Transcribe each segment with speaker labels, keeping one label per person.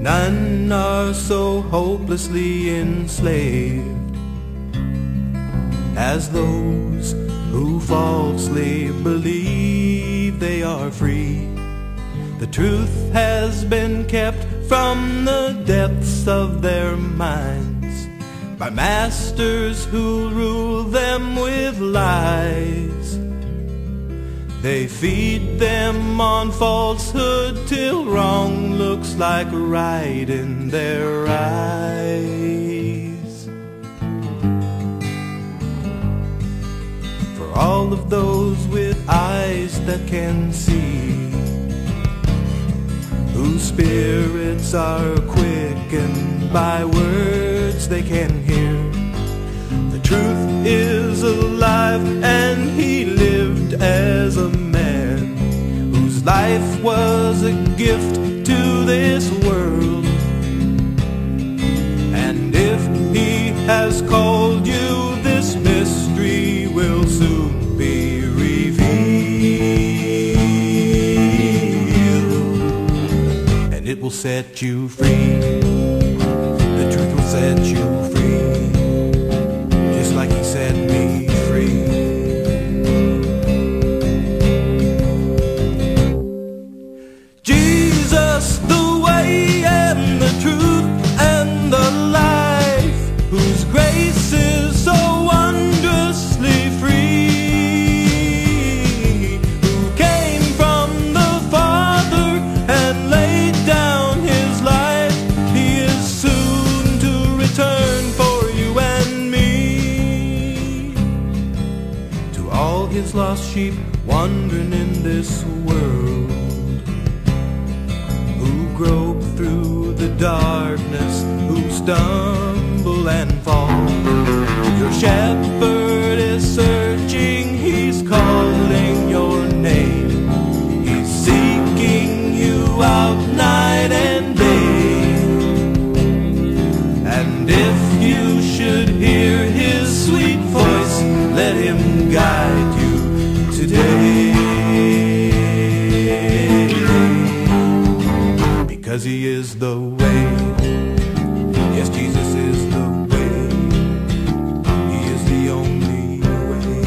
Speaker 1: None are so hopelessly enslaved as those who falsely believe they are free. The truth has been kept from the depths of their minds by masters who rule them with lies. They feed them on falsehood till wrong looks like right in their eyes. For all of those with eyes that can see, whose spirits are quickened by words they can hear, the truth is alive, and he lived as a man whose life was a gift to this world. And if he has called you, this mystery will soon be revealed, and it will set you free. The truth will set you free, just like he set me free. Jesus, the way and the truth and the life, whose grace is so wondrously free, who came from the Father and laid down his life. He is soon to return for you and me. To all his lost sheep wandering in this world, who grope through the darkness, who stumble and fall, your shepherd is searching, he's calling your name, he's seeking you out night and day. And if you should hear his sweet voice, let him guide you today, because he is the way. Yes, Jesus is the way. He is the only way.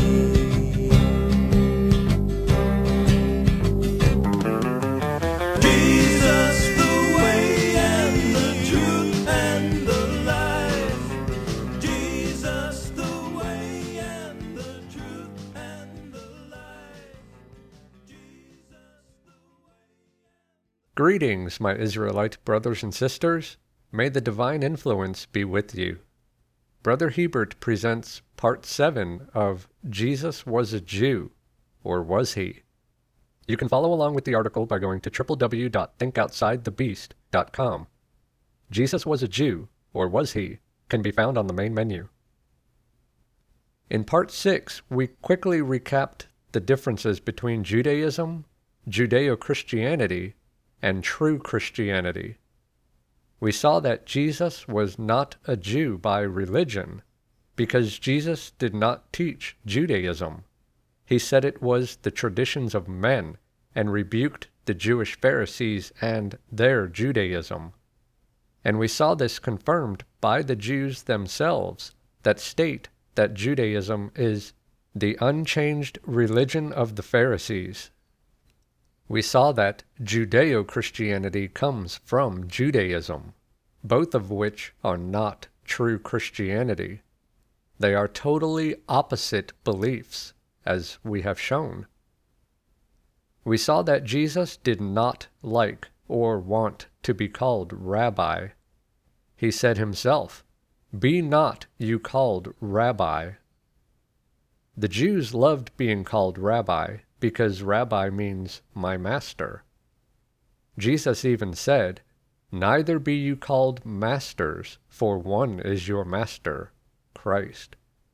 Speaker 1: Jesus, the way and the truth and the life. Jesus, the way and the truth and the life. Jesus, the way.
Speaker 2: Greetings, my Israelite brothers and sisters. May the divine influence be with you. Brother Hebert presents Part 7 of Jesus Was a Jew, or Was He? You can follow along with the article by going to www.thinkoutsidethebeast.com. Jesus Was a Jew, or Was He? Can be found on the main menu. In Part 6, we quickly recapped the differences between Judaism, Judeo-Christianity, and true Christianity. We saw that Jesus was not a Jew by religion, because Jesus did not teach Judaism. He said it was the traditions of men, and rebuked the Jewish Pharisees and their Judaism. And we saw this confirmed by the Jews themselves, that state that Judaism is the unchanged religion of the Pharisees. We saw that Judeo-Christianity comes from Judaism, both of which are not true Christianity. They are totally opposite beliefs, as we have shown. We saw that Jesus did not like or want to be called rabbi. He said himself, "Be not you called rabbi." The Jews loved being called rabbi, because rabbi means my master. Jesus even said, "Neither be you called masters, for one is your master, Christ."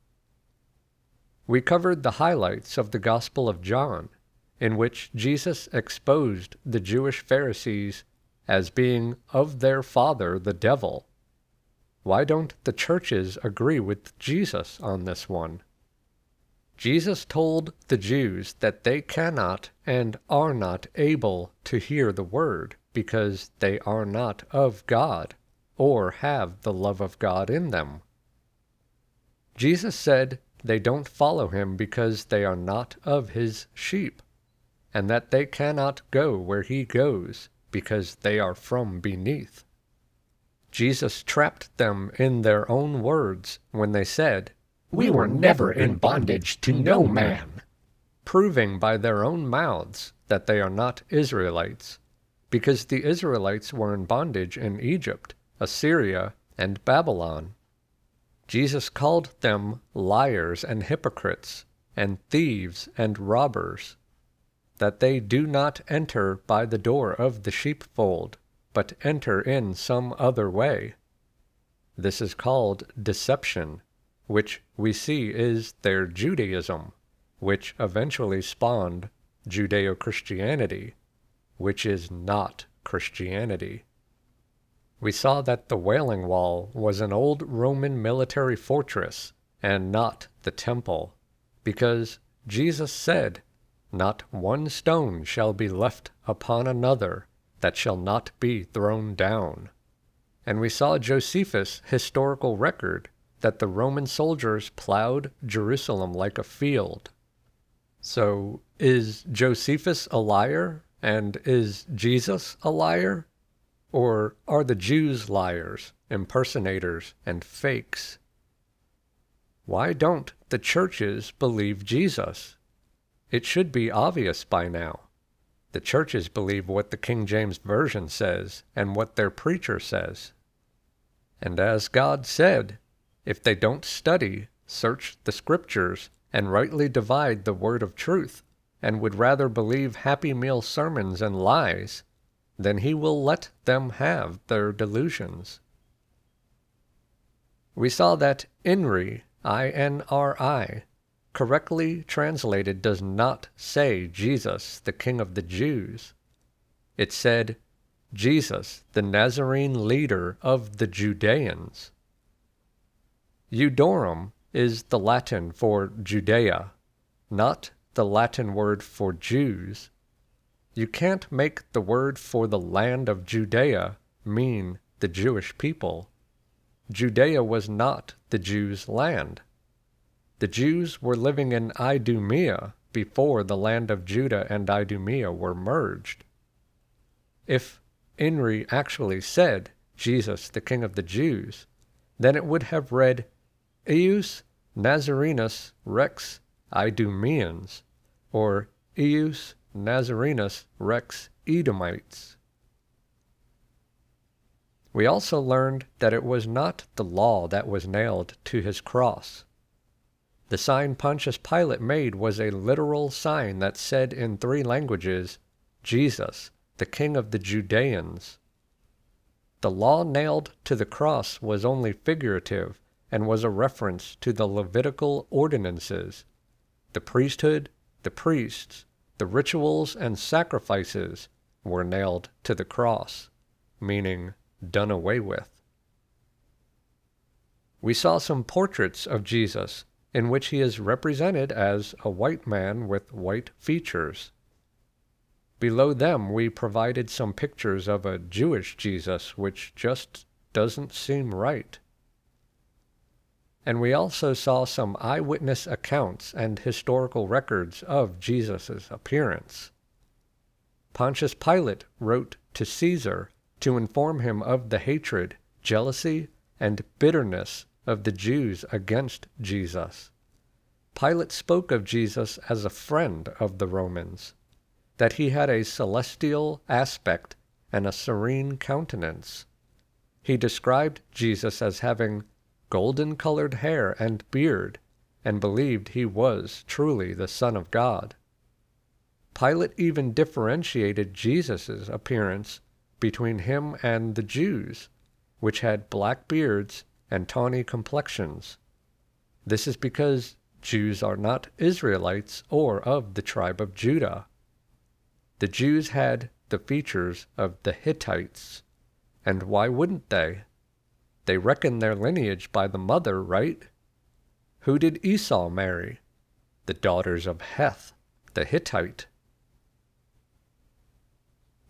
Speaker 2: We covered the highlights of the Gospel of John, in which Jesus exposed the Jewish Pharisees as being of their father the devil. Why don't the churches agree with Jesus on this one? Jesus told the Jews that they cannot and are not able to hear the word because they are not of God, or have the love of God in them. Jesus said they don't follow him because they are not of his sheep, and that they cannot go where he goes because they are from beneath. Jesus trapped them in their own words when they said,
Speaker 3: "We were never in bondage to no man,"
Speaker 2: proving by their own mouths that they are not Israelites, because the Israelites were in bondage in Egypt, Assyria, and Babylon. Jesus called them liars and hypocrites, and thieves and robbers, that they do not enter by the door of the sheepfold, but enter in some other way. This is called deception, which we see is their Judaism, which eventually spawned Judeo-Christianity, which is not Christianity. We saw that the Wailing Wall was an old Roman military fortress and not the temple, because Jesus said, "Not one stone shall be left upon another that shall not be thrown down." And we saw Josephus' historical record that the Roman soldiers plowed Jerusalem like a field. So, is Josephus a liar, and is Jesus a liar? Or are the Jews liars, impersonators, and fakes? Why don't the churches believe Jesus? It should be obvious by now. The churches believe what the King James Version says and what their preacher says. And as God said, if they don't study, search the Scriptures, and rightly divide the word of truth, and would rather believe Happy Meal sermons and lies, then he will let them have their delusions. We saw that INRI, I-N-R-I, correctly translated does not say Jesus, the King of the Jews. It said, Jesus, the Nazarene leader of the Judeans. Judorum is the Latin for Judea, not the Latin word for Jews. You can't make the word for the land of Judea mean the Jewish people. Judea was not the Jews' land. The Jews were living in Idumea before the land of Judah and Idumea were merged. If INRI actually said, Jesus, the King of the Jews, then it would have read, Eius Nazarenus Rex Idumeans, or Eius Nazarenus Rex Edomites. We also learned that it was not the law that was nailed to his cross. The sign Pontius Pilate made was a literal sign that said in 3 languages, Jesus, the King of the Judeans. The law nailed to the cross was only figurative and was a reference to the Levitical ordinances. The priesthood, the priests, the rituals and sacrifices were nailed to the cross, meaning done away with. We saw some portraits of Jesus in which he is represented as a white man with white features. Below them we provided some pictures of a Jewish Jesus, which just doesn't seem right. And we also saw some eyewitness accounts and historical records of Jesus' appearance. Pontius Pilate wrote to Caesar to inform him of the hatred, jealousy, and bitterness of the Jews against Jesus. Pilate spoke of Jesus as a friend of the Romans, that he had a celestial aspect and a serene countenance. He described Jesus as having golden-colored hair and beard, and believed he was truly the Son of God. Pilate even differentiated Jesus' appearance between him and the Jews, which had black beards and tawny complexions. This is because Jews are not Israelites or of the tribe of Judah. The Jews had the features of the Hittites, and why wouldn't they? They reckon their lineage by the mother, right? Who did Esau marry? The daughters of Heth, the Hittite.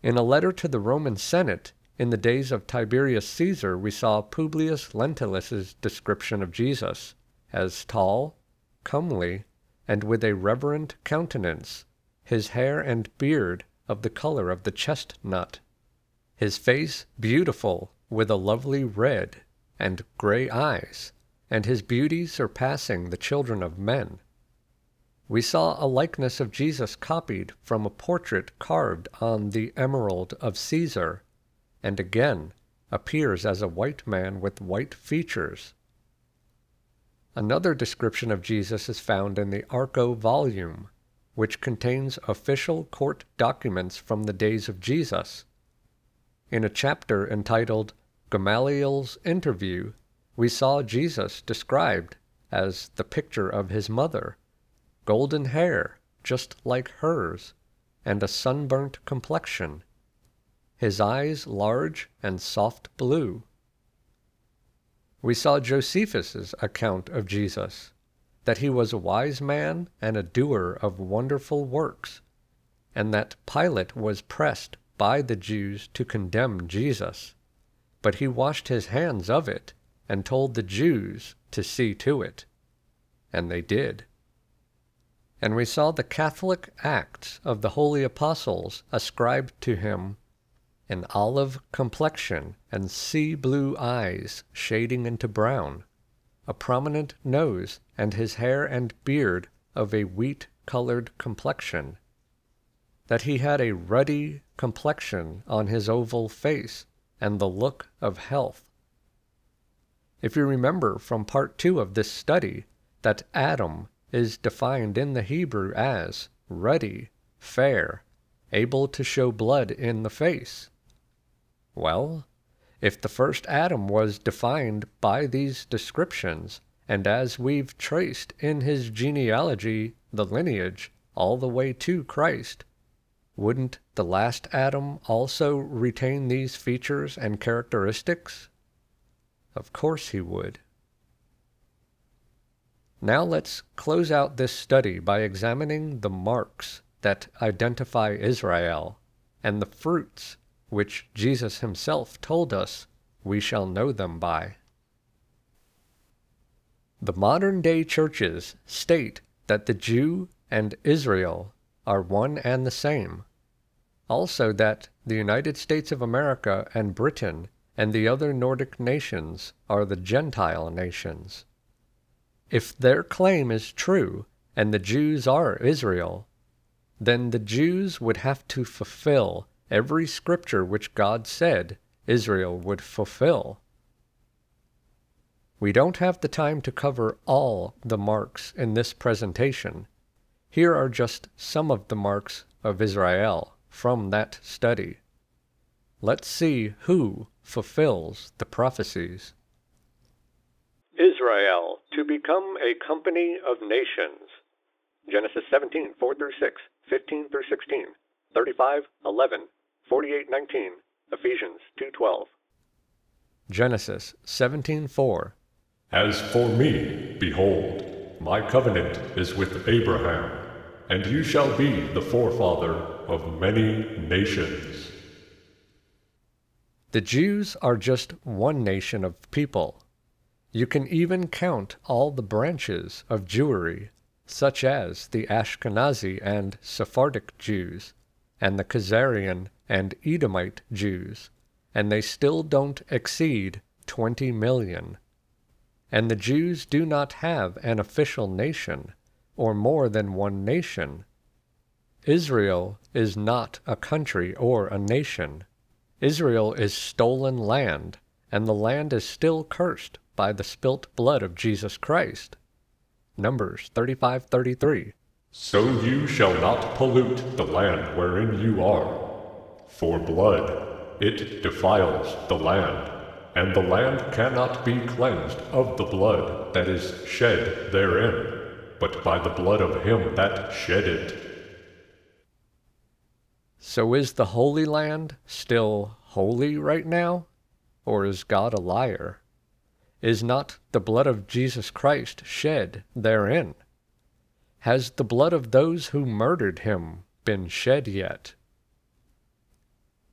Speaker 2: In a letter to the Roman Senate, in the days of Tiberius Caesar, we saw Publius Lentulus' description of Jesus as tall, comely, and with a reverent countenance, his hair and beard of the color of the chestnut, his face beautiful with a lovely red and gray eyes, and his beauty surpassing the children of men. We saw a likeness of Jesus copied from a portrait carved on the emerald of Caesar, and again appears as a white man with white features. Another description of Jesus is found in the Arco volume, which contains official court documents from the days of Jesus. In a chapter entitled Gamaliel's Interview, we saw Jesus described as the picture of his mother, golden hair just like hers, and a sunburnt complexion, his eyes large and soft blue. We saw Josephus's account of Jesus, that he was a wise man and a doer of wonderful works, and that Pilate was pressed by the Jews to condemn Jesus, but he washed his hands of it and told the Jews to see to it, and they did. And we saw the Catholic Acts of the Holy Apostles ascribed to him an olive complexion and sea-blue eyes shading into brown, a prominent nose, and his hair and beard of a wheat-colored complexion, that he had a ruddy complexion on his oval face, and the look of health. If you remember from part 2 of this study, that Adam is defined in the Hebrew as ruddy, fair, able to show blood in the face. Well, if the first Adam was defined by these descriptions, and as we've traced in his genealogy the lineage all the way to Christ, wouldn't the last Adam also retain these features and characteristics? Of course he would. Now let's close out this study by examining the marks that identify Israel and the fruits which Jesus himself told us we shall know them by. The modern-day churches state that the Jew and Israel are one and the same. Also that the United States of America and Britain and the other Nordic nations are the Gentile nations. If their claim is true, and the Jews are Israel, then the Jews would have to fulfill every scripture which God said Israel would fulfill. We don't have the time to cover all the marks in this presentation. Here are just some of the marks of Israel from that study. Let's see who fulfills the prophecies. Israel, to become a company of nations. Genesis 17, 4-6, 15-16, 35, 11, 48, 19, Ephesians 2:12. Genesis 17:4.
Speaker 4: As for me, behold, my covenant is with Abraham, and you shall be the forefather of many nations.
Speaker 2: The Jews are just one nation of people. You can even count all the branches of Jewry, such as the Ashkenazi and Sephardic Jews, and the Khazarian and Edomite Jews, and they still don't exceed 20 million. And the Jews do not have an official nation, or more than one nation. Israel is not a country or a nation. Israel is stolen land, and the land is still cursed by the spilt blood of Jesus Christ. Numbers 35:33.
Speaker 4: So you shall not pollute the land wherein you are. For blood, it defiles the land, and the land cannot be cleansed of the blood that is shed therein, but by the blood of him that shed it.
Speaker 2: So is the Holy Land still holy right now? Or is God a liar? Is not the blood of Jesus Christ shed therein? Has the blood of those who murdered him been shed yet?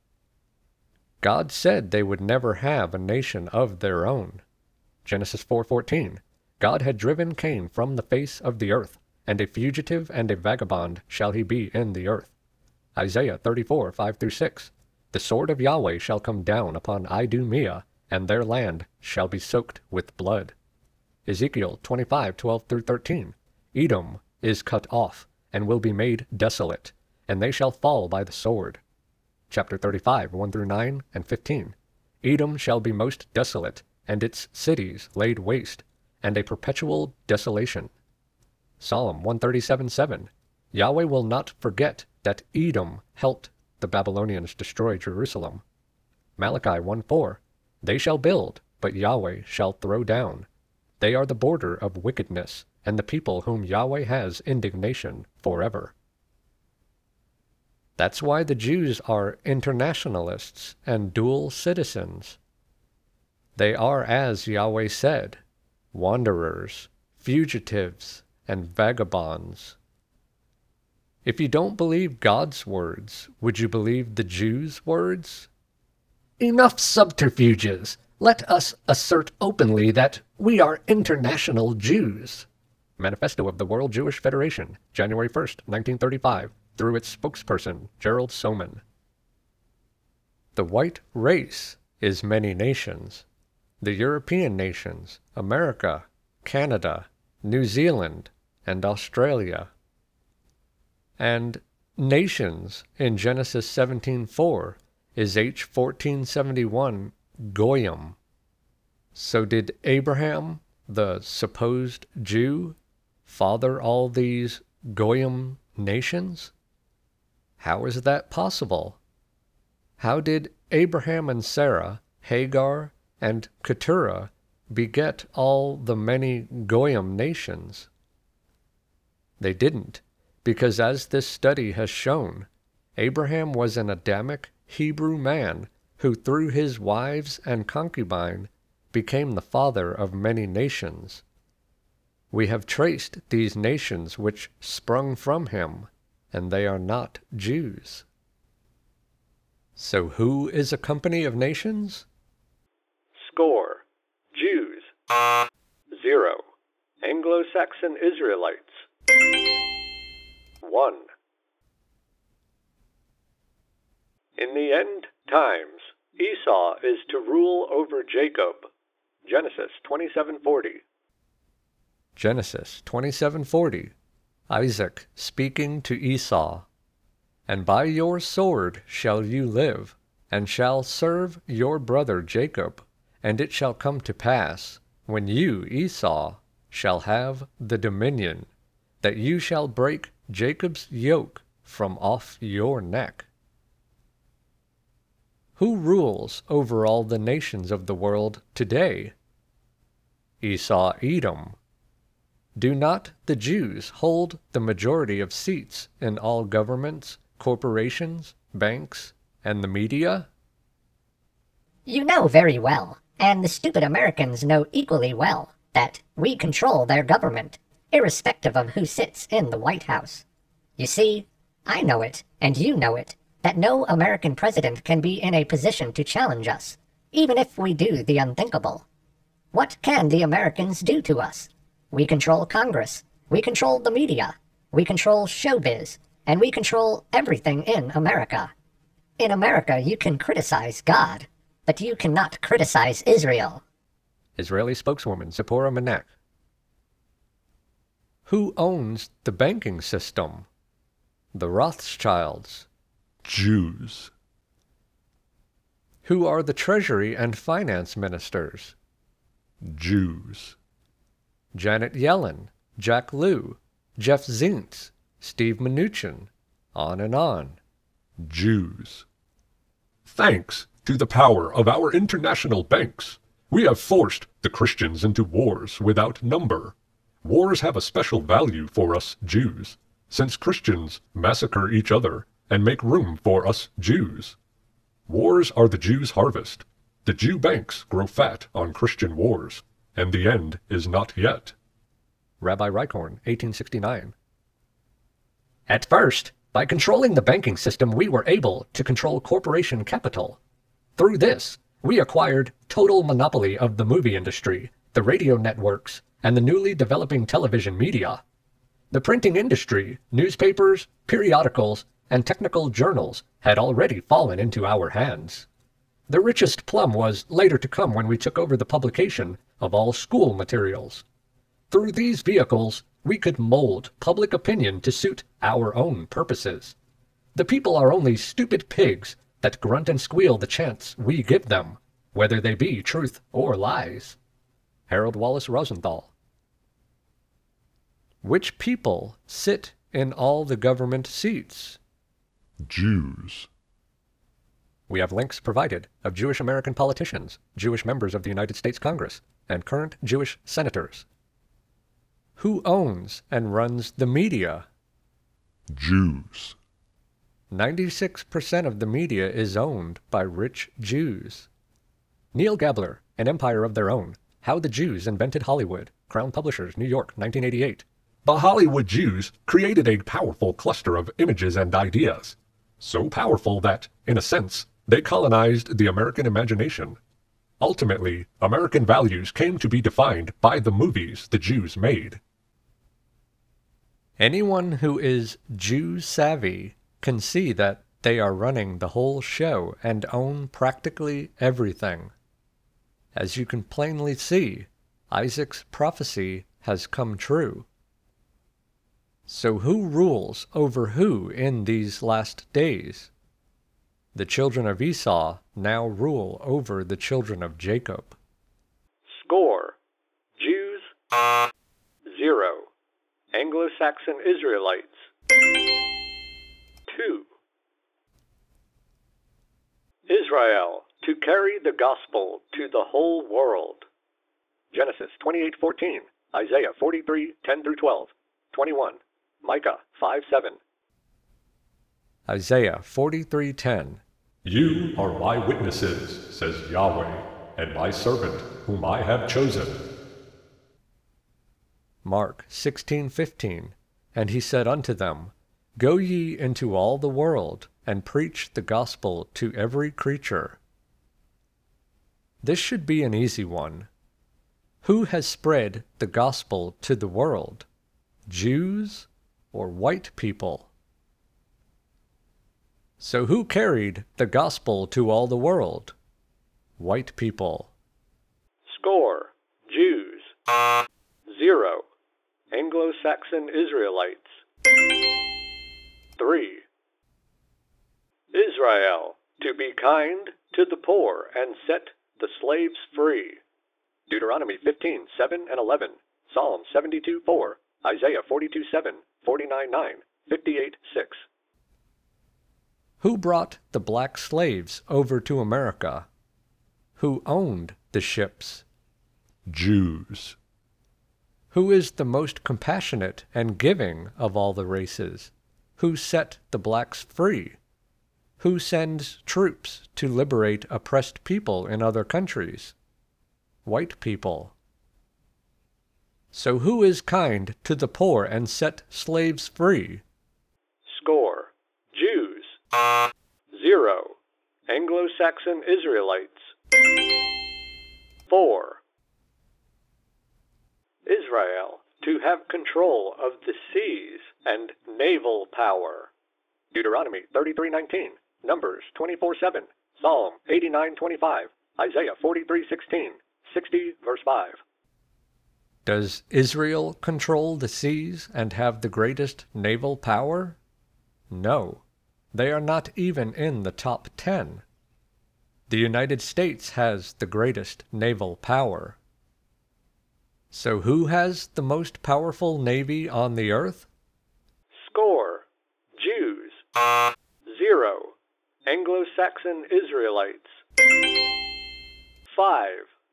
Speaker 2: God said they would never have a nation of their own. Genesis 4:14. God had driven Cain from the face of the earth, and a fugitive and a vagabond shall he be in the earth. Isaiah 34:5-6. The sword of Yahweh shall come down upon Idumea, and their land shall be soaked with blood. Ezekiel 25:12-13. Edom is cut off, and will be made desolate, and they shall fall by the sword. Chapter 35, 1-9 and 15. Edom shall be most desolate, and its cities laid waste, and a perpetual desolation. Psalm 137:7. Yahweh will not forget that Edom helped the Babylonians destroy Jerusalem. Malachi 1:4. They shall build, but Yahweh shall throw down. They are the border of wickedness, and the people whom Yahweh has indignation forever. That's why the Jews are internationalists and dual citizens. They are, as Yahweh said, wanderers, fugitives, and vagabonds. If you don't believe God's words, would you believe the Jews' words?
Speaker 3: Enough subterfuges. Let us assert openly that we are international Jews.
Speaker 2: Manifesto of the World Jewish Federation, January 1st, 1935, through its spokesperson, Gerald Soman. The white race is many nations. The European nations, America, Canada, New Zealand, and Australia. And nations in Genesis 17:4 is H 1471 Goyim. So did Abraham, the supposed Jew, father all these Goyim nations? How is that possible? How did Abraham and Sarah, Hagar, and Keturah beget all the many Goyim nations? They didn't, because as this study has shown, Abraham was an Adamic Hebrew man who through his wives and concubine became the father of many nations. We have traced these nations which sprung from him, and they are not Jews. So who is a company of nations? Score. Jews. 0. Anglo-Saxon Israelites. 1. In the end times, Esau is to rule over Jacob. Genesis 27:40. Genesis 27:40. Isaac speaking to Esau. And by your sword shall you live, and shall serve your brother Jacob. And it shall come to pass, when you, Esau, shall have the dominion, that you shall break Jacob's yoke from off your neck. Who rules over all the nations of the world today? Esau Edom. Do not the Jews hold the majority of seats in all governments, corporations, banks, and the media?
Speaker 5: You know very well, and the stupid Americans know equally well, that we control their government, irrespective of who sits in the White House. You see, I know it, and you know it, that no American president can be in a position to challenge us, even if we do the unthinkable. What can the Americans do to us? We control Congress, we control the media, we control showbiz, and we control everything in America. In America, you can criticize God, but you cannot criticize Israel.
Speaker 2: Israeli spokeswoman Zipporah Manek. Who owns the banking system? The Rothschilds.
Speaker 4: Jews.
Speaker 2: Who are the Treasury and Finance Ministers?
Speaker 4: Jews.
Speaker 2: Janet Yellen, Jack Lew, Jeff Zients, Steve Mnuchin, on and on.
Speaker 4: Jews. Thanks to the power of our international banks, we have forced the Christians into wars without number. Wars have a special value for us Jews, since Christians massacre each other and make room for us Jews. Wars are the Jews' harvest. The Jew banks grow fat on Christian wars, and the end is not yet.
Speaker 2: Rabbi Reichhorn, 1869.
Speaker 3: At first, by controlling the banking system, we were able to control corporation capital. Through this, we acquired total monopoly of the movie industry, the radio networks, and the newly developing television media. The printing industry, newspapers, periodicals, and technical journals had already fallen into our hands. The richest plum was later to come when we took over the publication of all school materials. Through these vehicles, we could mold public opinion to suit our own purposes. The people are only stupid pigs that grunt and squeal the chance we give them, whether they be truth or lies.
Speaker 2: Harold Wallace Rosenthal. Which people sit in all the government seats?
Speaker 4: Jews.
Speaker 2: We have links provided of Jewish American politicians, Jewish members of the United States Congress, and current Jewish senators. Who owns and runs the media?
Speaker 4: Jews.
Speaker 2: 96% of the media is owned by rich Jews. Neil Gabler, An Empire of Their Own, How the Jews Invented Hollywood, Crown Publishers, New York, 1988.
Speaker 6: The Hollywood Jews created a powerful cluster of images and ideas. So powerful that, in a sense, they colonized the American imagination. Ultimately, American values came to be defined by the movies the Jews made.
Speaker 2: Anyone who is Jew-savvy can see that they are running the whole show and own practically everything. As you can plainly see, Isaac's prophecy has come true. So who rules over who in these last days? The children of Esau now rule over the children of Jacob.
Speaker 7: Score: Jews 0, Anglo-Saxon Israelites 2. Israel to carry the gospel to the whole world. Genesis 28:14, Isaiah 43:10-12, 21, Micah 5:7.
Speaker 2: Isaiah 43:10.
Speaker 4: You are my witnesses, says Yahweh, and my servant whom I have chosen.
Speaker 2: Mark 16:15. And he said unto them, Go ye into all the world, and preach the gospel to every creature. This should be an easy one. Who has spread the gospel to the world? Jews or white people? So who carried the gospel to all the world? White people.
Speaker 7: Score: Jews 0, Anglo-Saxon Israelites 3. Israel to be kind to the poor and set the slaves free. Deuteronomy 15:7-11, Psalm 72:4, Isaiah 42:7, 49:9, 58:6.
Speaker 2: Who brought the black slaves over to America? Who owned the ships?
Speaker 4: Jews.
Speaker 2: Who is the most compassionate and giving of all the races? Who set the blacks free? Who sends troops to liberate oppressed people in other countries? White people. So who is kind to the poor and set slaves free?
Speaker 7: Score: Jews 0, Anglo-Saxon Israelites 4. Israel to have control of the seas and naval power. Deuteronomy 33:19, Numbers 24:7, Psalm 89:25, Isaiah 43:16, 60 verse 5.
Speaker 2: Does Israel control the seas and have the greatest naval power? No, they are not even in the top 10. The United States has the greatest naval power. So who has the most powerful navy on the earth?
Speaker 7: Score: Jews 0, Anglo-Saxon Israelites 5.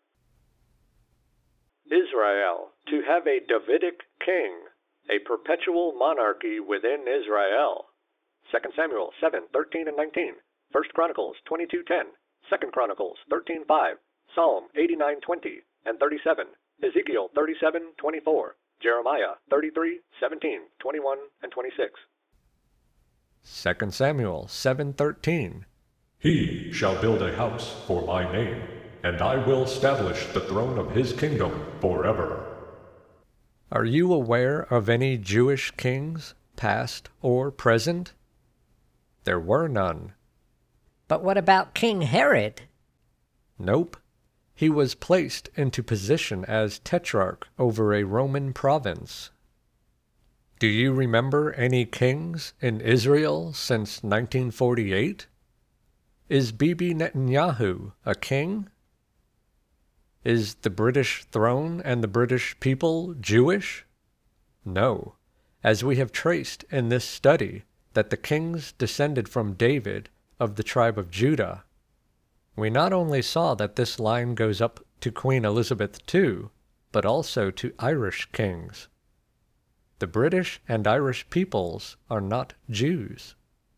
Speaker 7: Israel to have a Davidic king, a perpetual monarchy within Israel. 2 Samuel 7:13-19, 1 Chronicles 22:10, 2 Chronicles 13:5, Psalm 89:20 and 37, Ezekiel 37:24, Jeremiah 33:17, 21 and 26.
Speaker 2: 2 Samuel 7:13.
Speaker 4: He shall build a house for my name, and I will establish the throne of his kingdom forever.
Speaker 2: Are you aware of any Jewish kings, past or present? There were none.
Speaker 5: But what about King Herod?
Speaker 2: Nope. He was placed into position as tetrarch over a Roman province. Do you remember any kings in Israel since 1948? Is Bibi Netanyahu a king? Is the British throne and the British people Jewish? No, as we have traced in this study that the kings descended from David of the tribe of Judah. We not only saw that this line goes up to Queen Elizabeth II, but also to Irish kings. The British and Irish peoples are not Jews.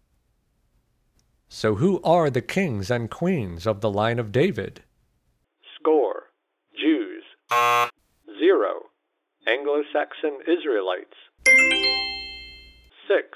Speaker 2: So who are the kings and queens of the line of David?
Speaker 7: Score. Jews. 0. Anglo-Saxon Israelites. 6.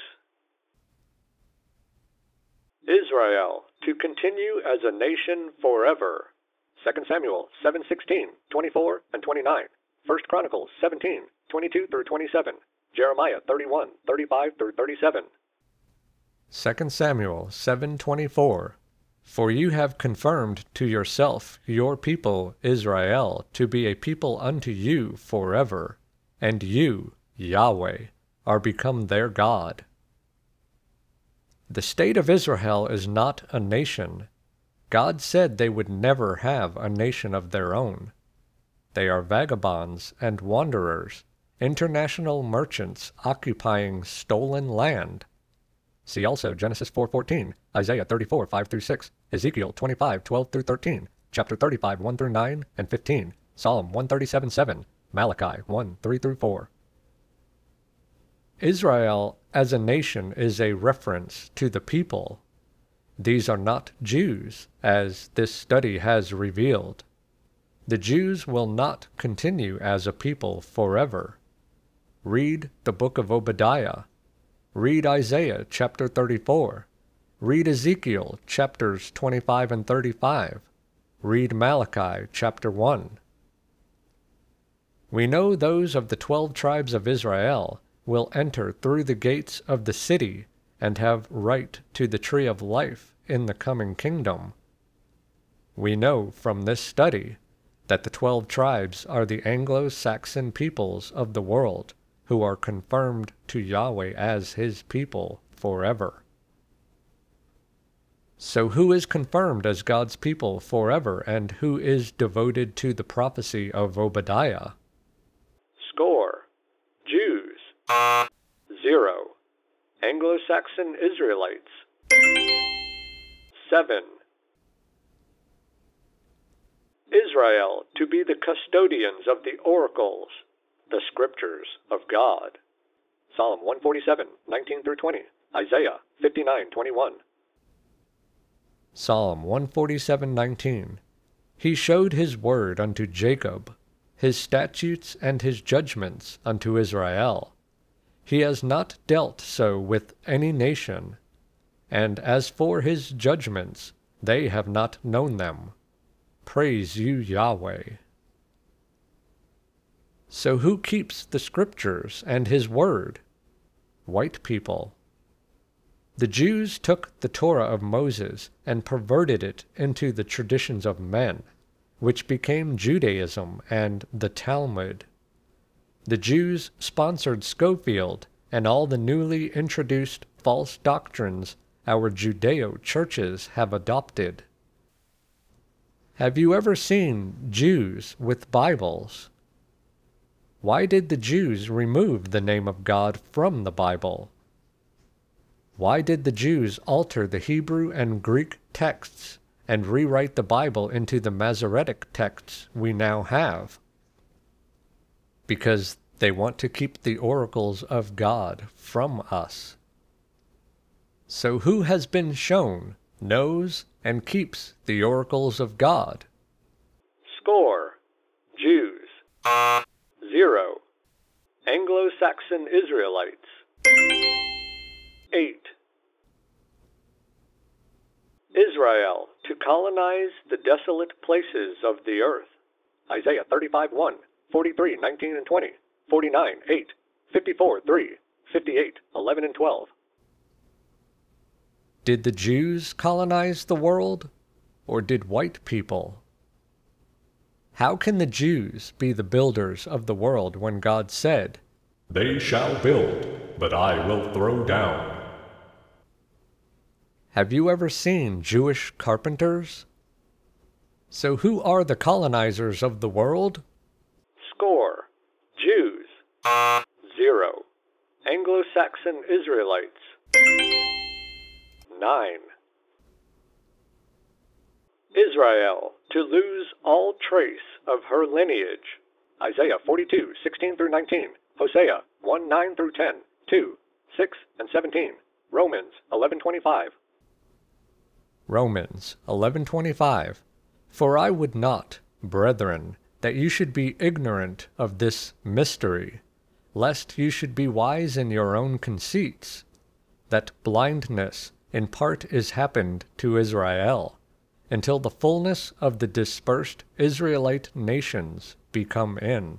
Speaker 7: Israel, to continue as a nation forever. 2 Samuel 7:16, 24, and 29. 1 Chronicles 17, 22 through 27. Jeremiah 31, 35 through 37.
Speaker 2: 2 Samuel 7:24. For you have confirmed to yourself your people Israel to be a people unto you forever, and you, Yahweh, are become their God. The state of Israel is not a nation. God said they would never have a nation of their own. They are vagabonds and wanderers, international merchants occupying stolen land. See also Genesis 4:14, Isaiah 34, 5 through 6, Ezekiel 25, 12 through 13, chapter 35, 1 through 9 and 15, Psalm 137, 7, Malachi 1, 3 through 4. Israel as a nation is a reference to the people. These are not Jews, as this study has revealed. The Jews will not continue as a people forever. Read the book of Obadiah. Read Isaiah chapter 34. Read Ezekiel chapters 25 and 35. Read Malachi chapter 1. We know those of the 12 tribes of Israel will enter through the gates of the city and have right to the tree of life in the coming kingdom. We know from this study that the 12 tribes are the Anglo-Saxon peoples of the world who are confirmed to Yahweh as his people forever. So who is confirmed as God's people forever, and who is devoted to the prophecy of Obadiah?
Speaker 7: Score. Jews. 0. Anglo-Saxon Israelites. 7. Israel to be the custodians of the oracles, the scriptures of God. Psalm 147, 19 through 20. Isaiah 59, 21.
Speaker 2: Psalm 147:19. He showed his word unto Jacob, his statutes and his judgments unto Israel. He has not dealt so with any nation, and as for his judgments, they have not known them. Praise you, Yahweh. So who keeps the scriptures and his word? White people. The Jews took the Torah of Moses and perverted it into the traditions of men, which became Judaism and the Talmud. The Jews sponsored Schofield and all the newly introduced false doctrines our Judeo churches have adopted. Have you ever seen Jews with Bibles? Why did the Jews remove the name of God from the Bible? Why did the Jews alter the Hebrew and Greek texts and rewrite the Bible into the Masoretic texts we now have? Because they want to keep the oracles of God from us. So who has been shown, knows, and keeps the oracles of God?
Speaker 7: Score. Jews. 0. Anglo-Saxon Israelites. 8. Israel to colonize the desolate places of the earth. Isaiah 35:1, 43:19 and 20, 49:8, 54:3, 58:11 and 12.
Speaker 2: Did the Jews colonize the world, or did white people? How can the Jews be the builders of the world when God said,
Speaker 4: They shall build, but I will throw down.
Speaker 2: Have you ever seen Jewish carpenters? So who are the colonizers of the world?
Speaker 7: Score. Jews. 0. Anglo-Saxon Israelites. 9. Israel to lose all trace of her lineage. Isaiah 42:16 through 19. Hosea 1:9 through 10. 2, 6, and 17. Romans 11:25.
Speaker 2: Romans 11:25. For I would not, brethren, that you should be ignorant of this mystery, lest you should be wise in your own conceits, that blindness in part is happened to Israel, until the fullness of the dispersed Israelite nations be come in.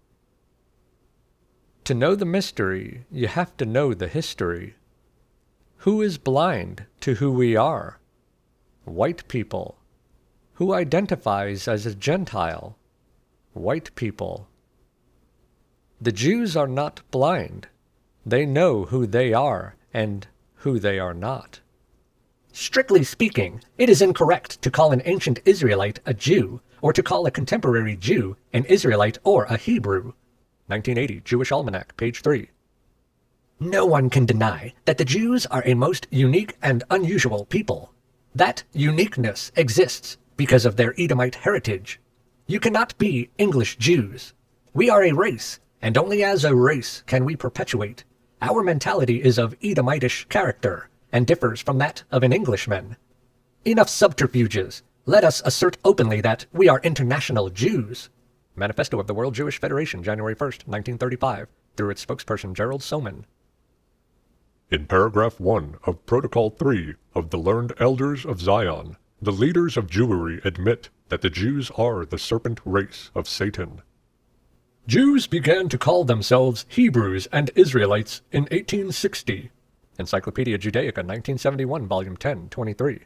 Speaker 2: To know the mystery, you have to know the history. Who is blind to who we are? White people. Who identifies as a Gentile? White people. The Jews are not blind. They know who they are and who they are not.
Speaker 3: Strictly speaking, it is incorrect to call an ancient Israelite a Jew, or to call a contemporary Jew an Israelite or a Hebrew.
Speaker 2: 1980, Jewish Almanac, page 3.
Speaker 3: No one can deny that the Jews are a most unique and unusual people. That uniqueness exists because of their Edomite heritage. You cannot be English Jews. We are a race, and only as a race can we perpetuate. Our mentality is of Edomitish character, and differs from that of an Englishman. Enough subterfuges. Let us assert openly that we are international Jews.
Speaker 2: Manifesto of the World Jewish Federation, January 1st, 1935, through its spokesperson Gerald Soman.
Speaker 4: In paragraph 1 of Protocol 3 of the Learned Elders of Zion, the leaders of Jewry admit that the Jews are the serpent race of Satan.
Speaker 3: Jews began to call themselves Hebrews and Israelites in 1860.
Speaker 2: Encyclopedia Judaica, 1971, volume 10, 23.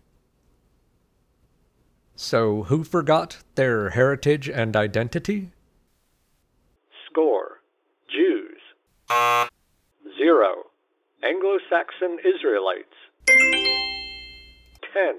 Speaker 2: So who forgot their heritage and identity?
Speaker 7: Score. Jews. 0. Anglo-Saxon Israelites. 10.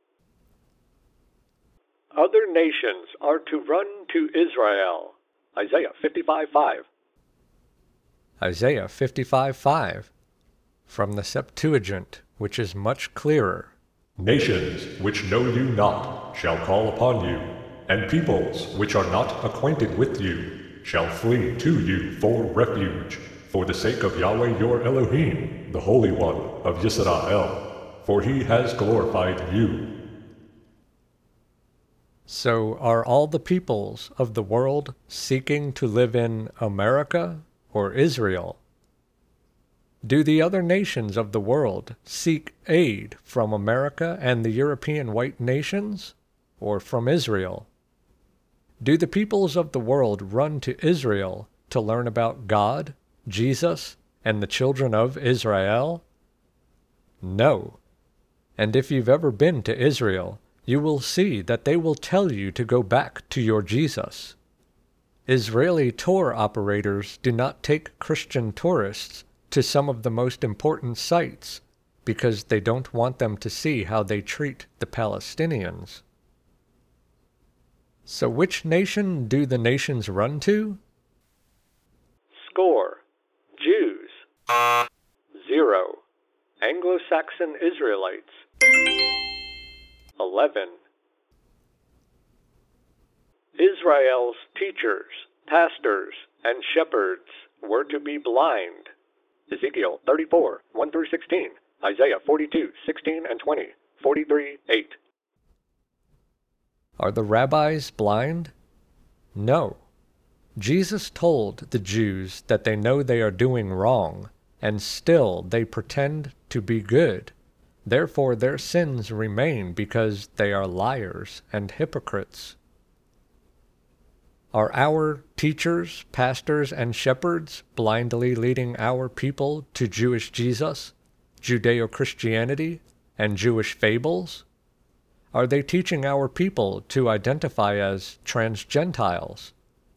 Speaker 7: Other nations are to run to Israel. Isaiah 55:5.
Speaker 2: Isaiah 55:5. From the Septuagint, which is much clearer.
Speaker 4: Nations which know you not shall call upon you, and peoples which are not acquainted with you shall flee to you for refuge, for the sake of Yahweh your Elohim, the Holy One of Yisrael, for he has glorified you.
Speaker 2: So are all the peoples of the world seeking to live in America or Israel? Do the other nations of the world seek aid from America and the European white nations, or from Israel? Do the peoples of the world run to Israel to learn about God, Jesus, and the children of Israel? No. And if you've ever been to Israel, you will see that they will tell you to go back to your Jesus. Israeli tour operators do not take Christian tourists to some of the most important sites because they don't want them to see how they treat the Palestinians. So which nation do the nations run to?
Speaker 7: Score. Jews. 0. Anglo-Saxon Israelites. 11. Israel's teachers, pastors, and shepherds were to be blind. Ezekiel 34, 1 through 16, Isaiah 42, 16 and 20, 43, 8.
Speaker 2: Are the rabbis blind? No. Jesus told the Jews that they know they are doing wrong, and still they pretend to be good. Therefore their sins remain because they are liars and hypocrites. Are our teachers, pastors, and shepherds blindly leading our people to Jewish Jesus, Judeo-Christianity, and Jewish fables? Are they teaching our people to identify as trans-Gentiles?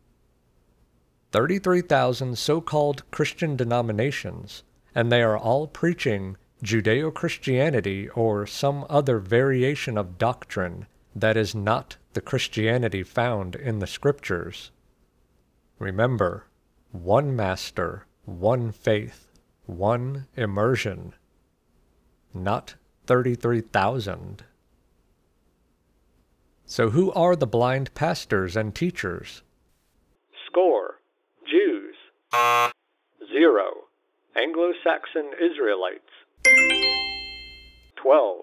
Speaker 2: 33,000 so-called Christian denominations, and they are all preaching Judeo-Christianity or some other variation of doctrine that is not the Christianity found in the Scriptures. Remember, one Master, one faith, one immersion, not 33,000. So who are the blind pastors and teachers?
Speaker 7: Score, Jews. 0, Anglo-Saxon Israelites. 12.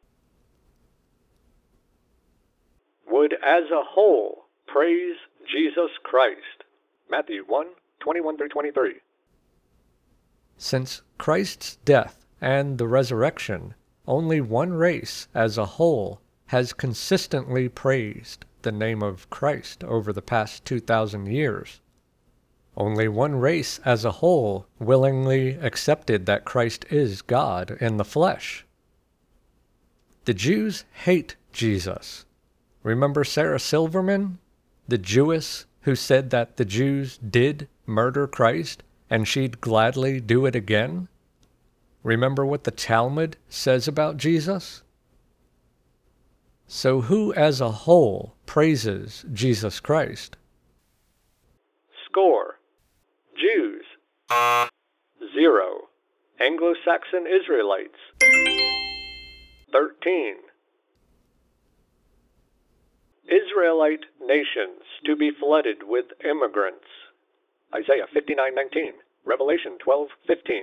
Speaker 7: Would as a whole praise Jesus Christ. Matthew 1, 21-23.
Speaker 2: Since Christ's death and the resurrection, only one race as a whole has consistently praised the name of Christ over the past 2,000 years. Only one race as a whole willingly accepted that Christ is God in the flesh. The Jews hate Jesus. Remember Sarah Silverman, the Jewess who said that the Jews did murder Christ and she'd gladly do it again? Remember what the Talmud says about Jesus? So who as a whole praises Jesus Christ?
Speaker 7: Score, Jews. 0, Anglo-Saxon Israelites. 13. Israelite nations to be flooded with immigrants. Isaiah 59:19, Revelation 12:15.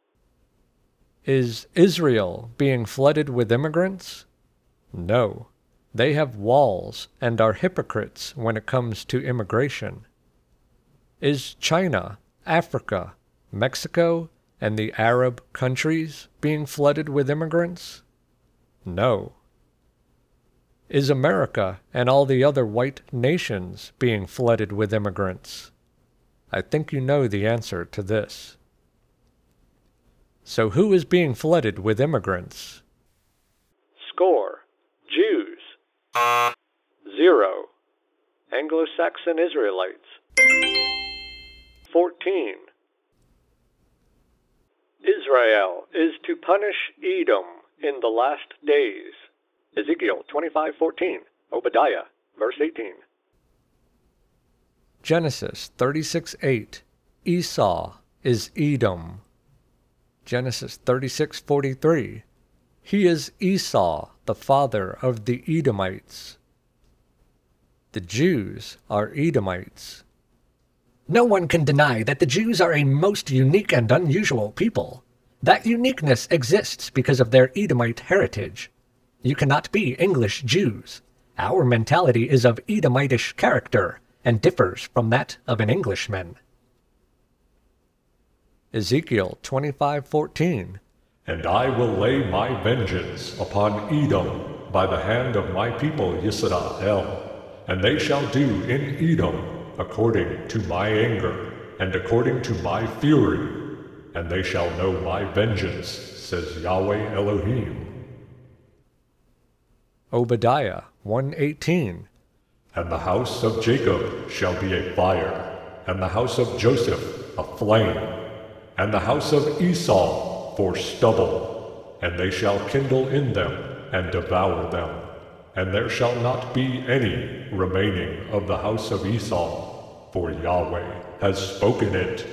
Speaker 2: Is Israel being flooded with immigrants? No. They have walls and are hypocrites when it comes to immigration. Is China, Africa, Mexico, and the Arab countries being flooded with immigrants? No. Is America and all the other white nations being flooded with immigrants? I think you know the answer to this. So who is being flooded with immigrants?
Speaker 7: Score, Jews. 0, Anglo-Saxon Israelites. 14. Israel is to punish Edom in the last days. Ezekiel 25:14, Obadiah, verse 18.
Speaker 2: Genesis 36:8, Esau is Edom. Genesis 36:43, he is Esau, the father of the Edomites. The Jews are Edomites.
Speaker 3: No one can deny that the Jews are a most unique and unusual people. That uniqueness exists because of their Edomite heritage. You cannot be English Jews. Our mentality is of Edomitish character and differs from that of an Englishman.
Speaker 2: Ezekiel 25:14,
Speaker 4: And I will lay my vengeance upon Edom by the hand of my people Yisrael, and they shall do in Edom according to my anger, and according to my fury, and they shall know my vengeance, says Yahweh Elohim.
Speaker 2: Obadiah 1:18,
Speaker 4: And the house of Jacob shall be a fire, and the house of Joseph a flame, and the house of Esau for stubble, and they shall kindle in them and devour them. And there shall not be any remaining of the house of Esau, for Yahweh has spoken it.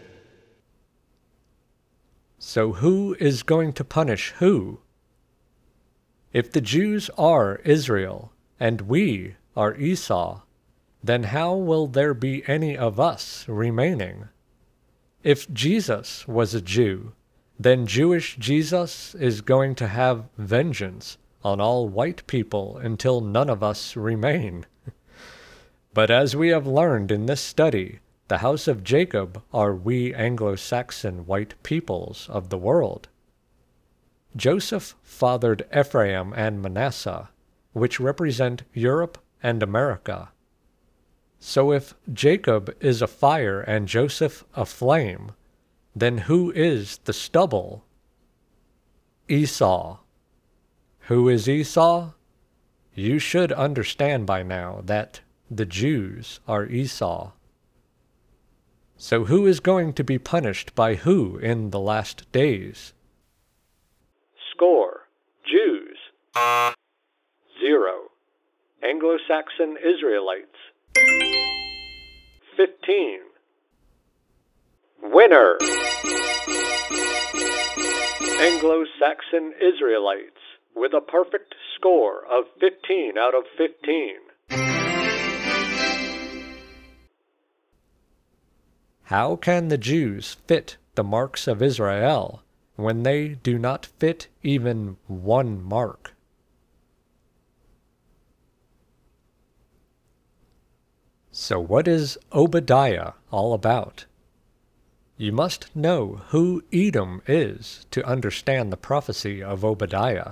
Speaker 2: So who is going to punish who? If the Jews are Israel, and we are Esau, then how will there be any of us remaining? If Jesus was a Jew, then Jewish Jesus is going to have vengeance on all white people until none of us remain. But as we have learned in this study, the house of Jacob are we Anglo-Saxon white peoples of the world. Joseph fathered Ephraim and Manasseh, which represent Europe and America. So if Jacob is a fire and Joseph a flame, then who is the stubble? Esau. Who is Esau? You should understand by now that the Jews are Esau. So who is going to be punished by who in the last days?
Speaker 7: Score. Jews. 0. Anglo-Saxon Israelites. 15. Winner. Anglo-Saxon Israelites with a perfect score of 15 out of 15.
Speaker 2: How can the Jews fit the marks of Israel when they do not fit even one mark? So what is Obadiah all about? You must know who Edom is to understand the prophecy of Obadiah.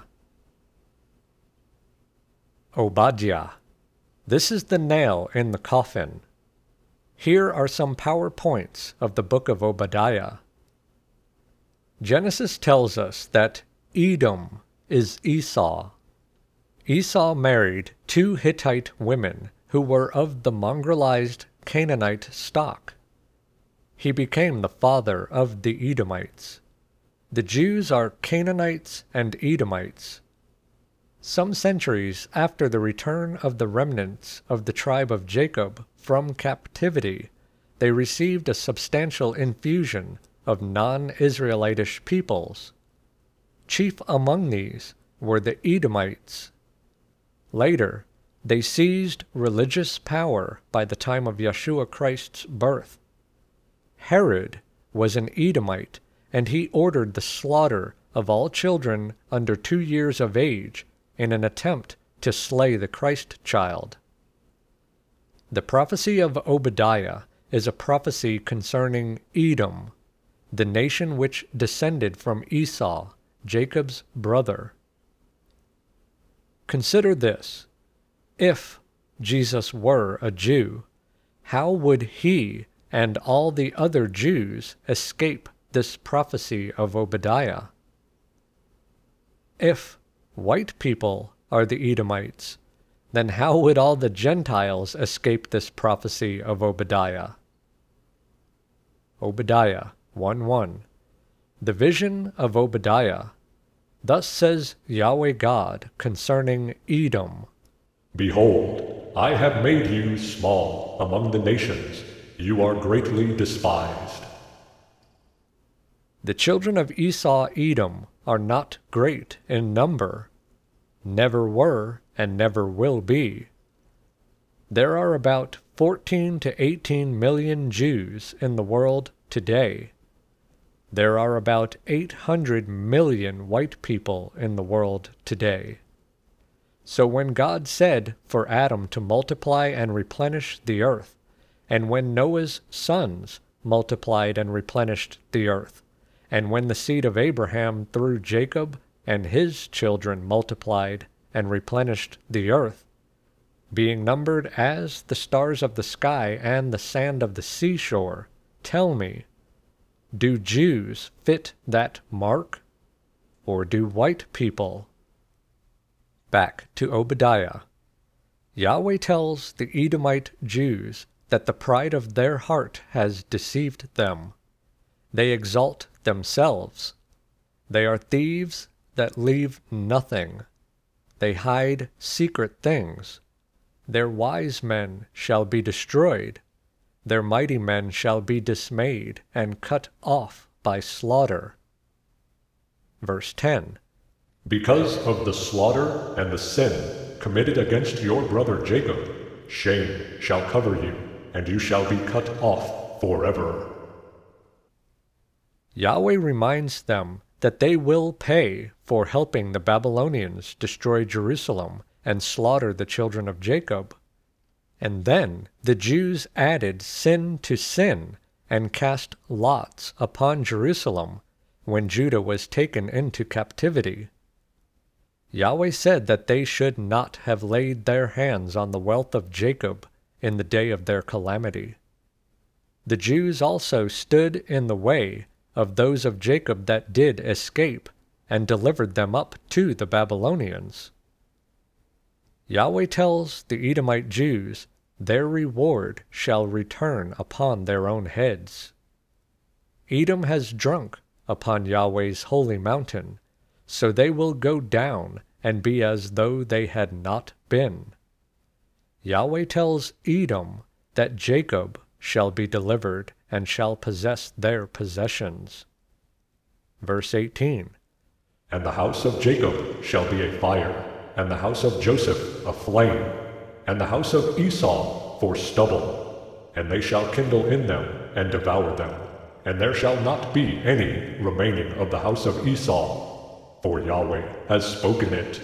Speaker 2: Obadiah. This is the nail in the coffin. Here are some PowerPoints of the book of Obadiah. Genesis tells us that Edom is Esau. Esau married 2 Hittite women who were of the mongrelized Canaanite stock. He became the father of the Edomites. The Jews are Canaanites and Edomites. Some centuries after the return of the remnants of the tribe of Jacob from captivity, they received a substantial infusion of non-Israelitish peoples. Chief among these were the Edomites. Later, they seized religious power by the time of Yeshua Christ's birth. Herod was an Edomite, and he ordered the slaughter of all children under 2 years of age in an attempt to slay the Christ child. The prophecy of Obadiah is a prophecy concerning Edom, the nation which descended from Esau, Jacob's brother. Consider this. If Jesus were a Jew, how would he and all the other Jews escape this prophecy of Obadiah? If white people are the Edomites, then how would all the Gentiles escape this prophecy of Obadiah? Obadiah 1:1. The vision of Obadiah. Thus says Yahweh God concerning Edom.
Speaker 4: Behold, I have made you small among the nations. You are greatly despised.
Speaker 2: The children of Esau Edom are not great in number, never were and never will be. There are about 14 to 18 million Jews in the world today. There are about 800 million white people in the world today. So when God said for Adam to multiply and replenish the earth, and when Noah's sons multiplied and replenished the earth, and when the seed of Abraham through Jacob and his children multiplied and replenished the earth, being numbered as the stars of the sky and the sand of the seashore, tell me, do Jews fit that mark, or do white people? Back to Obadiah. Yahweh tells the Edomite Jews that the pride of their heart has deceived them. They exalt themselves. They are thieves that leave nothing. They hide secret things. Their wise men shall be destroyed. Their mighty men shall be dismayed and cut off by slaughter. Verse 10.
Speaker 4: Because of the slaughter and the sin committed against your brother Jacob, shame shall cover you, and you shall be cut off forever.
Speaker 2: Yahweh reminds them that they will pay for helping the Babylonians destroy Jerusalem and slaughter the children of Jacob. And then the Jews added sin to sin and cast lots upon Jerusalem, when Judah was taken into captivity. Yahweh said that they should not have laid their hands on the wealth of Jacob in the day of their calamity. The Jews also stood in the way of those of Jacob that did escape, and delivered them up to the Babylonians. Yahweh tells the Edomite Jews, their reward shall return upon their own heads. Edom has drunk upon Yahweh's holy mountain, so they will go down and be as though they had not been. Yahweh tells Edom that Jacob shall be delivered and shall possess their possessions. Verse 18.
Speaker 4: And the house of Jacob shall be a fire, and the house of Joseph a flame, and the house of Esau for stubble, and they shall kindle in them and devour them, and there shall not be any remaining of the house of Esau, for Yahweh has spoken it.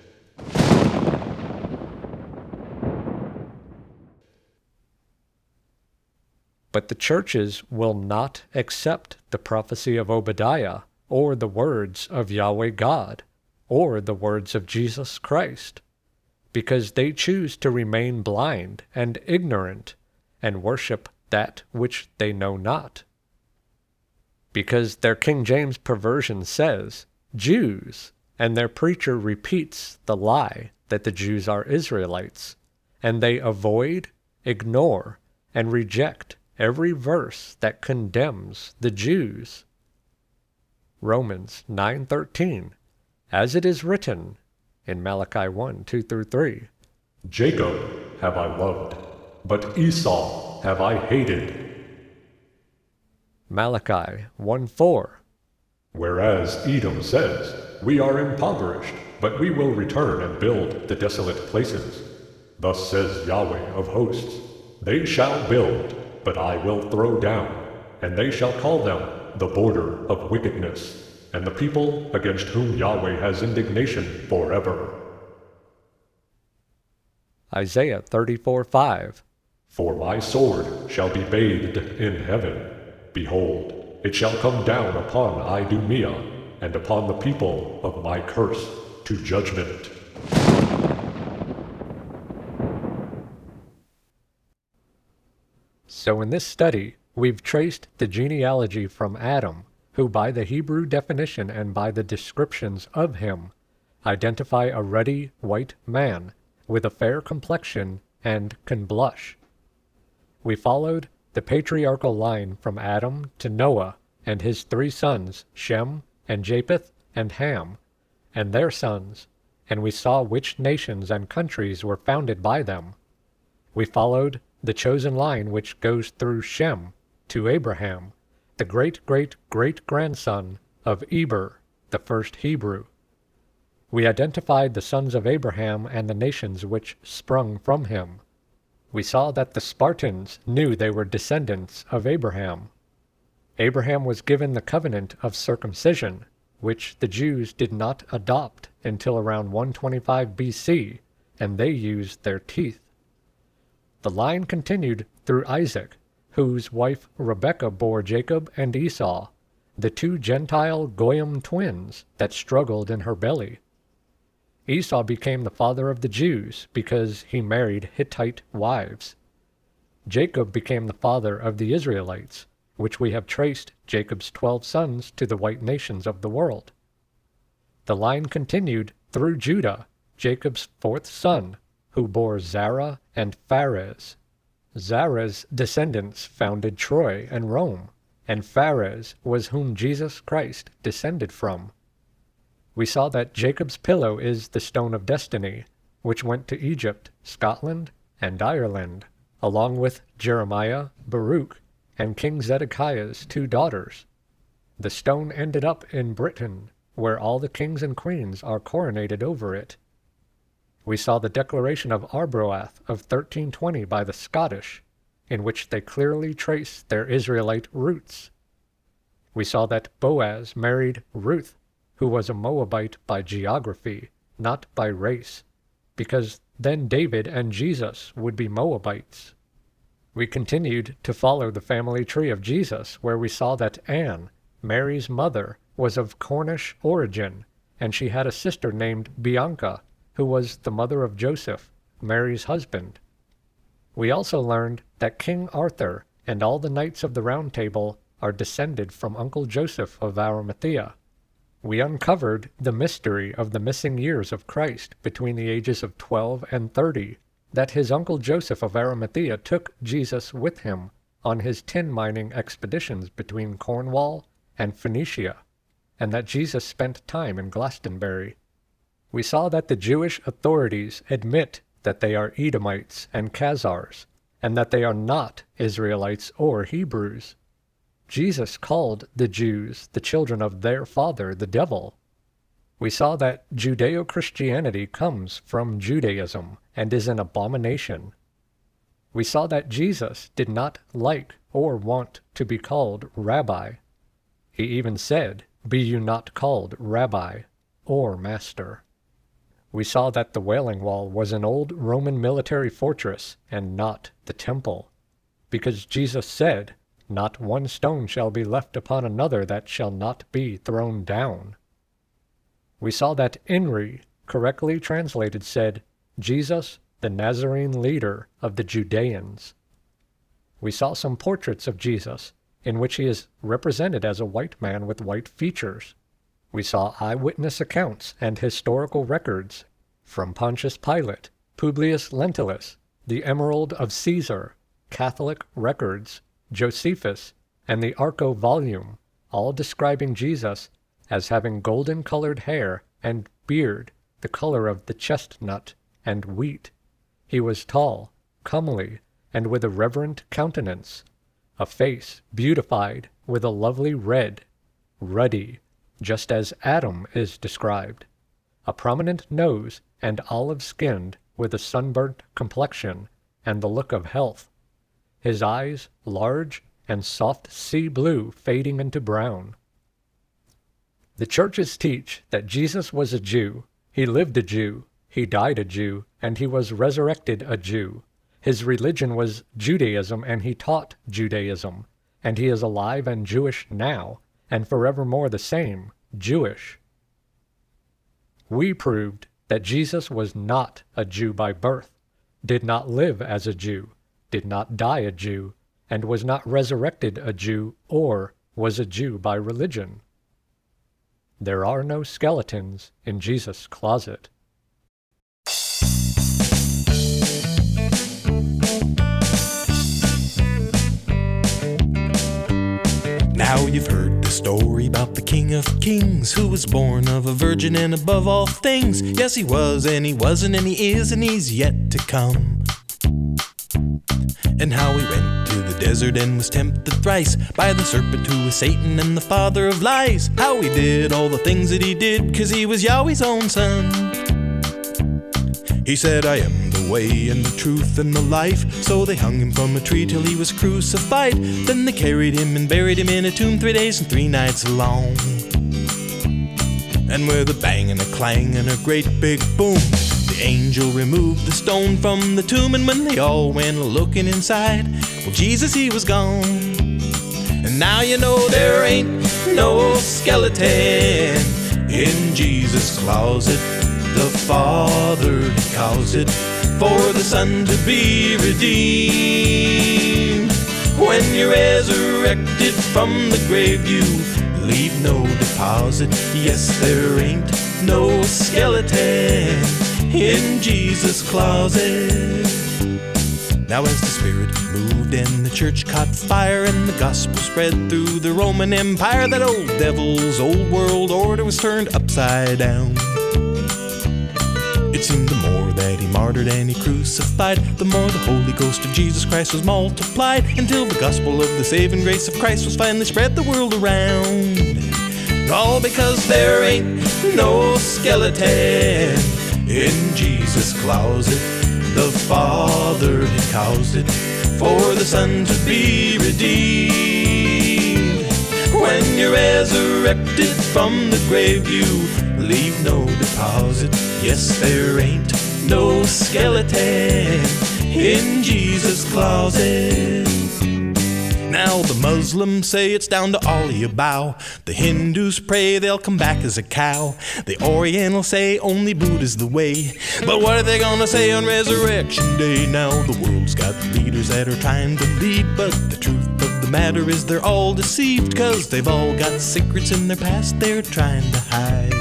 Speaker 2: But the churches will not accept the prophecy of Obadiah, or the words of Yahweh God, or the words of Jesus Christ, because they choose to remain blind and ignorant, and worship that which they know not. Because their King James perversion says, Jews, and their preacher repeats the lie that the Jews are Israelites, and they avoid, ignore, and reject every verse that condemns the Jews. Romans 9:13, as it is written in Malachi 1:2-3.
Speaker 4: Jacob have I loved, but Esau have I hated.
Speaker 2: Malachi 1:4.
Speaker 4: Whereas Edom says, we are impoverished, but we will return and build the desolate places. Thus says Yahweh of hosts, they shall build, but I will throw down, and they shall call them the border of wickedness, and the people against whom Yahweh has indignation forever.
Speaker 2: Isaiah 34:5.
Speaker 4: For my sword shall be bathed in heaven. Behold, it shall come down upon Idumea, and upon the people of my curse to judgment.
Speaker 2: So in this study, we've traced the genealogy from Adam, who by the Hebrew definition and by the descriptions of him, identify a ruddy white man with a fair complexion and can blush. We followed the patriarchal line from Adam to Noah and his 3 sons, Shem and Japheth and Ham, and their sons, and we saw which nations and countries were founded by them. We followed the chosen line which goes through Shem to Abraham, the great-great-great-grandson of Eber, the first Hebrew. We identified the sons of Abraham and the nations which sprung from him. We saw that the Spartans knew they were descendants of Abraham. Abraham was given the covenant of circumcision, which the Jews did not adopt until around 125 BC, and they used their teeth. The line continued through Isaac, whose wife Rebekah bore Jacob and Esau, the 2 Gentile Goyim twins that struggled in her belly. Esau became the father of the Jews because he married Hittite wives. Jacob became the father of the Israelites, which we have traced Jacob's 12 sons to the white nations of the world. The line continued through Judah, Jacob's 4th son, who bore Zerah and Pharez. Zerah's descendants founded Troy and Rome, and Pharez was whom Jesus Christ descended from. We saw that Jacob's pillow is the stone of destiny, which went to Egypt, Scotland, and Ireland, along with Jeremiah, Baruch, and King Zedekiah's 2 daughters. The stone ended up in Britain, where all the kings and queens are coronated over it. We saw the declaration of Arbroath of 1320 by the Scottish, in which they clearly trace their Israelite roots. We saw that Boaz married Ruth, who was a Moabite by geography, not by race, because then David and Jesus would be Moabites. We continued to follow the family tree of Jesus, where we saw that Anne, Mary's mother, was of Cornish origin, and she had a sister named Bianca, who was the mother of Joseph, Mary's husband. We also learned that King Arthur and all the knights of the Round Table are descended from Uncle Joseph of Arimathea. We uncovered the mystery of the missing years of Christ between the ages of 12 and 30, that his Uncle Joseph of Arimathea took Jesus with him on his tin mining expeditions between Cornwall and Phoenicia, and that Jesus spent time in Glastonbury. We saw that the Jewish authorities admit that they are Edomites and Khazars, and that they are not Israelites or Hebrews. Jesus called the Jews the children of their father, the devil. We saw that Judeo-Christianity comes from Judaism and is an abomination. We saw that Jesus did not like or want to be called rabbi. He even said, "Be you not called rabbi or master." We saw that the Wailing Wall was an old Roman military fortress and not the temple, because Jesus said, "Not one stone shall be left upon another that shall not be thrown down." We saw that Inri, correctly translated, said, "Jesus, the Nazarene leader of the Judeans." We saw some portraits of Jesus, in which he is represented as a white man with white features. We saw eyewitness accounts and historical records from Pontius Pilate, Publius Lentulus, the Emerald of Caesar, Catholic records, Josephus, and the Arco volume, all describing Jesus as having golden-colored hair and beard the color of the chestnut and wheat. He was tall, comely, and with a reverent countenance, a face beautified with a lovely red, ruddy, just as Adam is described, a prominent nose and olive-skinned with a sunburnt complexion and the look of health, his eyes large and soft sea blue fading into brown. The churches teach that Jesus was a Jew, he lived a Jew, he died a Jew, and he was resurrected a Jew. His religion was Judaism, and he taught Judaism, and he is alive and Jewish now, and forevermore the same, Jewish. We proved that Jesus was not a Jew by birth, did not live as a Jew, did not die a Jew, and was not resurrected a Jew or was a Jew by religion. There are no skeletons in Jesus' closet.
Speaker 1: Now you've heard the story about the King of Kings, who was born of a virgin and above all things. Yes, he was, and he wasn't, and he is, and he's yet to come. And how he went to the desert and was tempted thrice by the serpent who was Satan and the father of lies. How he did all the things that he did, 'cause he was Yahweh's own son. He said, "I am the way and the truth and the life." So they hung him from a tree till he was crucified. Then they carried him and buried him in a tomb 3 days and 3 nights long. And with a bang and a clang and a great big boom, the angel removed the stone from the tomb. And when they all went looking inside, well, Jesus, he was gone. And now you know there ain't no skeleton in Jesus' closet. The Father caused it for the Son to be redeemed. When you're resurrected from the grave, you leave no deposit. Yes, there ain't no skeleton in Jesus' closet. Now as the Spirit moved and the church caught fire and the gospel spread through the Roman Empire, that old devil's old world order was turned upside down. It seemed the more that he martyred and he crucified, the more the Holy Ghost of Jesus Christ was multiplied, until the gospel of the saving grace of Christ was finally spread the world around. All because there ain't no skeleton in Jesus' closet. The Father had caused it for the Son to be redeemed. When you're resurrected from the grave, you leave no deposit. Yes, there ain't no skeleton in Jesus' closet. Now the Muslims say it's down to all you bow. The Hindus pray they'll come back as a cow. The Orientals say only Buddha's the way. But what are they gonna say on Resurrection Day? Now the world's got leaders that are trying to lead, but the truth of the matter is they're all deceived, 'cause they've all got secrets in their past they're trying to hide.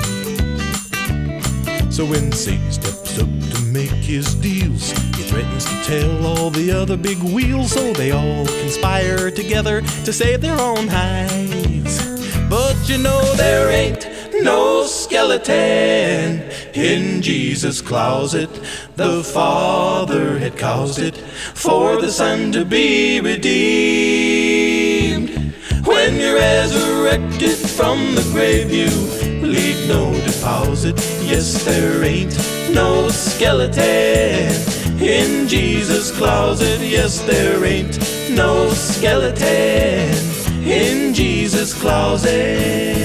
Speaker 1: So when Satan steps up to make his deals, he threatens to tell all the other big wheels, so they all conspire together to save their own hides. But you know there ain't no skeleton in Jesus' closet. The Father had caused it for the Son to be redeemed. When you're resurrected from the grave, you leave no deposit. Yes, there ain't no skeleton in Jesus' closet. Yes, there ain't no skeleton in Jesus' closet.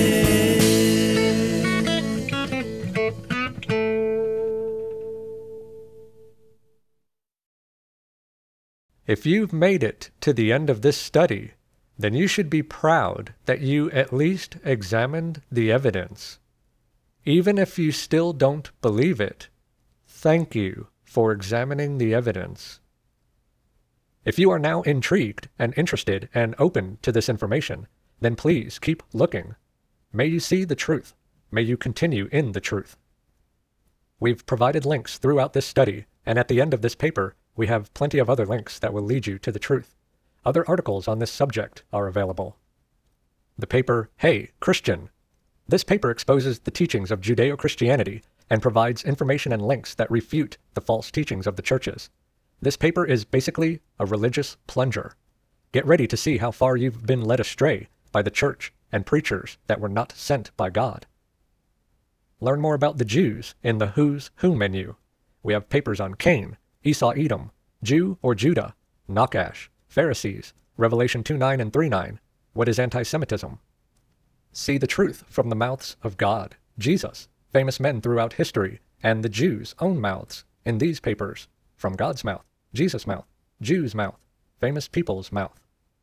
Speaker 2: If you've made it to the end of this study, then you should be proud that you at least examined the evidence. Even if you still don't believe it, thank you for examining the evidence. If you are now intrigued and interested and open to this information, then please keep looking. May you see the truth. May you continue in the truth. We've provided links throughout this study, and at the end of this paper, we have plenty of other links that will lead you to the truth. Other articles on this subject are available. The paper, Hey, Christian. This paper exposes the teachings of Judeo-Christianity and provides information and links that refute the false teachings of the churches. This paper is basically a religious plunger. Get ready to see how far you've been led astray by the church and preachers that were not sent by God. Learn more about the Jews in the Who's Who menu. We have papers on Cain, Esau Edom, Jew or Judah, Nakash, Pharisees, Revelation 2:9 and 3:9, what is anti-Semitism? See the truth from the mouths of God, Jesus, famous men throughout history, and the Jews' own mouths in these papers, from God's mouth, Jesus' mouth, Jews' mouth, famous people's mouth.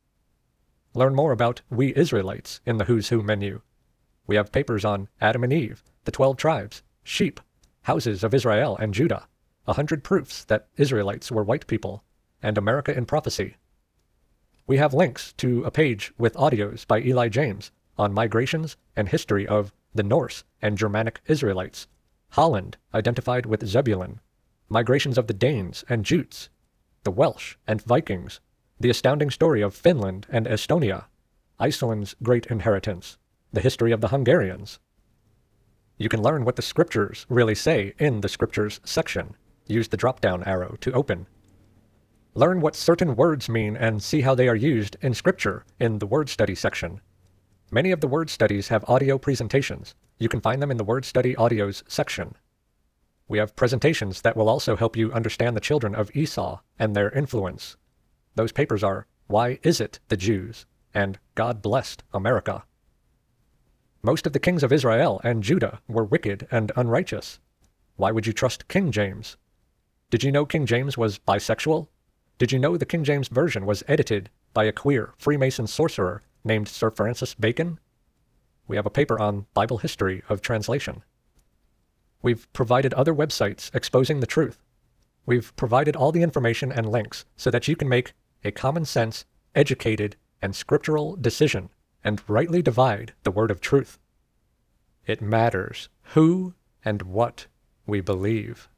Speaker 2: Learn more about we Israelites in the Who's Who menu. We have papers on Adam and Eve, the 12 tribes, sheep, houses of Israel and Judah, 100 proofs that Israelites were white people, and America in prophecy. We have links to a page with audios by Eli James on migrations and history of the Norse and Germanic Israelites, Holland identified with Zebulun, migrations of the Danes and Jutes, the Welsh and Vikings, the astounding story of Finland and Estonia, Iceland's great inheritance, the history of the Hungarians. You can learn what the scriptures really say in the scriptures section. Use the drop-down arrow to open. Learn what certain words mean and see how they are used in Scripture in the Word Study section. Many of the Word Studies have audio presentations. You can find them in the Word Study Audios section. We have presentations that will also help you understand the children of Esau and their influence. Those papers are Why Is It the Jews? And God Blessed America. Most of the kings of Israel and Judah were wicked and unrighteous. Why would you trust King James? Did you know King James was bisexual? Did you know the King James Version was edited by a queer Freemason sorcerer named Sir Francis Bacon? We have a paper on Bible history of translation. We've provided other websites exposing the truth. We've provided all the information and links so that you can make a common sense, educated, and scriptural decision and rightly divide the word of truth. It matters who and what we believe.